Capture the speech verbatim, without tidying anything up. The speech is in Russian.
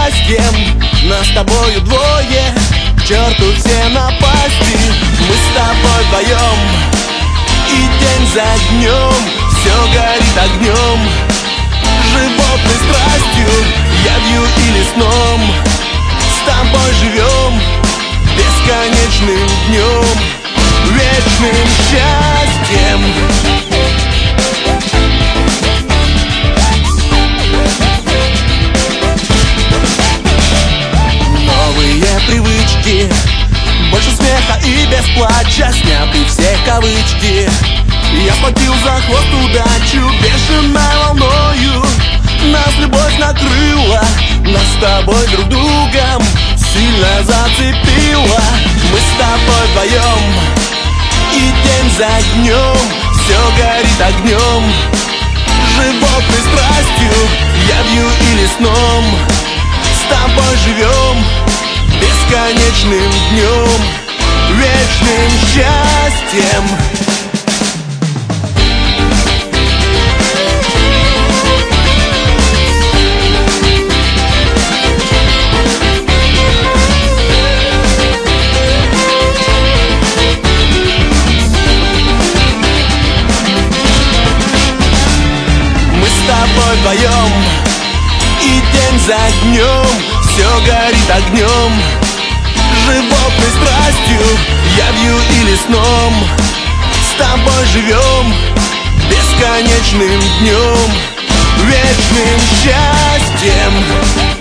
счастьем. Нас с тобою двое, к черту все напасти. Мы с тобой вдвоем, и день за днем все горит огнем, животной страстью, явью или сном. С тобой живем бесконечным днем, вечным счастьем. Новые привычки, больше смеха и без плача, сняты все кавычки. Я схватил за хвост удачу бешеной волною. Нас любовь накрыла, нас с тобой друг другом сильно зацепила. Мы с тобой вдвоем, и день за днем все горит огнем, животной страстью, явью или сном. С тобой живем бесконечным днем, вечным счастьем. Мы с тобой вдвоем, и день за днем все горит огнем, животной страстью, явью или сном. С тобой живем бесконечным днем, вечным счастьем.